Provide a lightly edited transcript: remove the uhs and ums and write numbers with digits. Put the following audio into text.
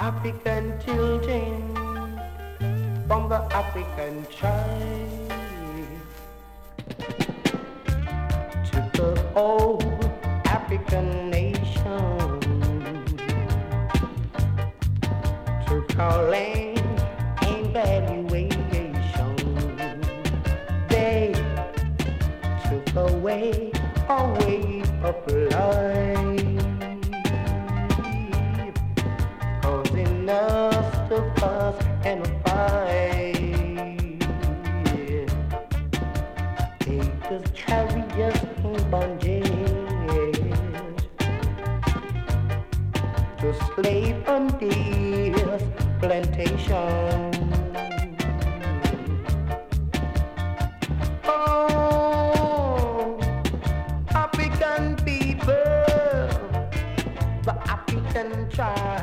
African children from the African tribe to the old African nation to calling and valuation. They took away a way of life, causing us to fuss and fight. They just carry us in bondage to slave on this plantation. Oh, African people, the African tribe.